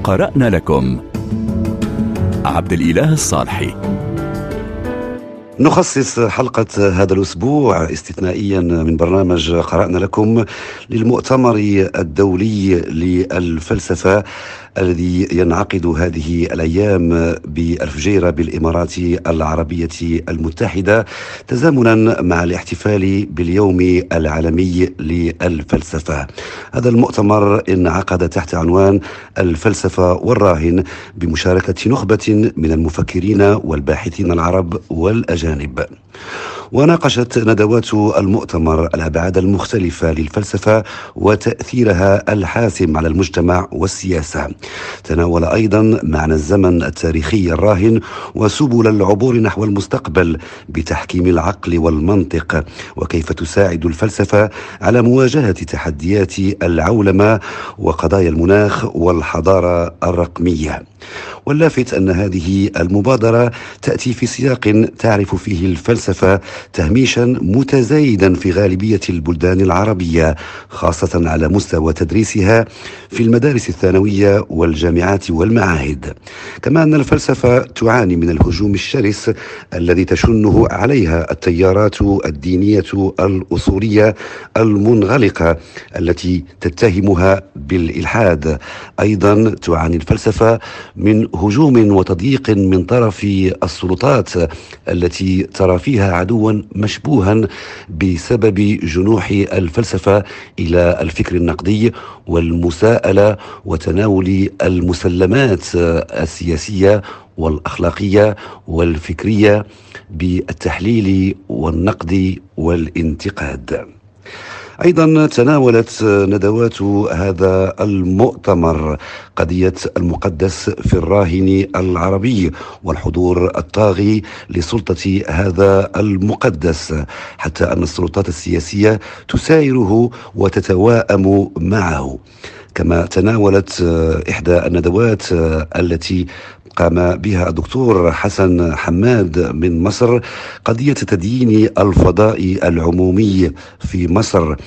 قرأنا لكم عبد الإله الصالحي. نخصص حلقة هذا الأسبوع استثنائيا من برنامج قرأنا لكم للمؤتمر الدولي للفلسفة الذي ينعقد هذه الأيام بالفجيرة بالإمارات العربية المتحدة تزامنا مع الاحتفال باليوم العالمي للفلسفة. هذا المؤتمر انعقد تحت عنوان الفلسفة والراهن بمشاركة نخبة من المفكرين والباحثين العرب والأجانب. وناقشت ندوات المؤتمر الأبعاد المختلفة للفلسفة وتأثيرها الحاسم على المجتمع والسياسة. تناول أيضا معنى الزمن التاريخي الراهن وسبل العبور نحو المستقبل بتحكيم العقل والمنطق، وكيف تساعد الفلسفة على مواجهة تحديات العولمة وقضايا المناخ والحضارة الرقمية. واللافت أن هذه المبادرة تأتي في سياق تعرف فيه الفلسفة تهميشا متزايدا في غالبية البلدان العربية، خاصة على مستوى تدريسها في المدارس الثانوية والجامعات والمعاهد. كما أن الفلسفة تعاني من الهجوم الشرس الذي تشنه عليها التيارات الدينية الأصولية المنغلقة التي تتهمها بالإلحاد. أيضا تعاني الفلسفة من هجوم وتضييق من طرف السلطات التي ترى فيها عدوا مشبوها بسبب جنوح الفلسفة إلى الفكر النقدي والمساءلة وتناول المسلمات السياسية والأخلاقية والفكرية بالتحليل والنقد والانتقاد. أيضا تناولت ندوات هذا المؤتمر قضية المقدس في الراهن العربي والحضور الطاغي لسلطة هذا المقدس، حتى أن السلطات السياسية تسايره وتتواءم معه. كما تناولت إحدى الندوات التي قام بها الدكتور حسن حماد من مصر قضية تدين الفضاء العمومي في مصر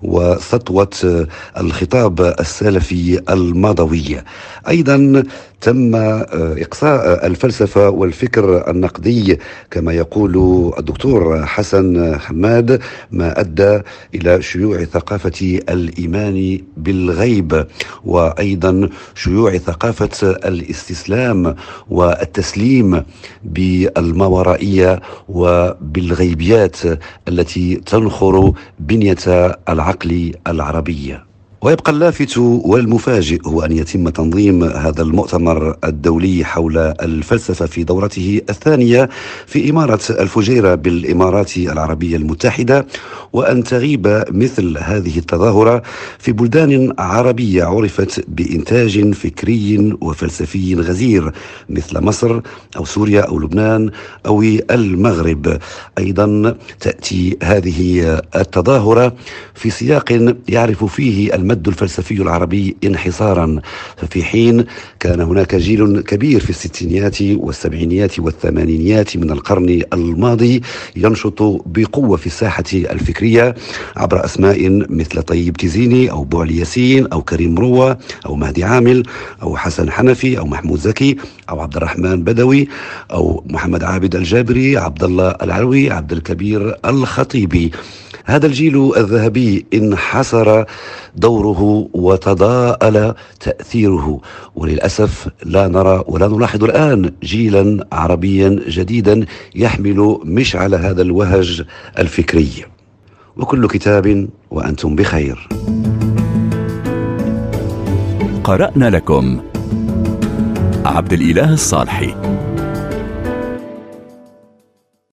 وسطوة الخطاب السلفي الماضوي. أيضا تم إقصاء الفلسفة والفكر النقدي كما يقول الدكتور حسن حماد، ما أدى إلى شيوع ثقافة الإيمان بالغيب، وأيضا شيوع ثقافة الاستسلام والتسليم بالماورائية وبالغيبيات التي تنخر بنية العقل العربي. ويبقى اللافت والمفاجئ هو أن يتم تنظيم هذا المؤتمر الدولي حول الفلسفة في دورته الثانية في إمارة الفجيرة بالإمارات العربية المتحدة، وأن تغيب مثل هذه التظاهرة في بلدان عربية عرفت بإنتاج فكري وفلسفي غزير مثل مصر أو سوريا أو لبنان أو المغرب. أيضا تأتي هذه التظاهرة في سياق يعرف فيه المد الفلسفي العربي انحصارا، في حين كان هناك جيل كبير في الستينيات والسبعينيات والثمانينيات من القرن الماضي ينشط بقوة في الساحة الفكرية عبر أسماء مثل طيب تزيني أو بوعلي ياسين أو كريم مروة أو مهدي عامل أو حسن حنفي أو محمود زكي أو عبد الرحمن بدوي أو محمد عابد الجابري، عبد الله العلوي، عبد الكبير الخطيبي. هذا الجيل الذهبي انحسر دوره وتضاءل تأثيره، وللأسف لا نرى ولا نلاحظ الآن جيلا عربيا جديدا يحمل مشعل هذا الوهج الفكري. وكل كتاب وأنتم بخير. قرأنا لكم عبد الإله الصالحي.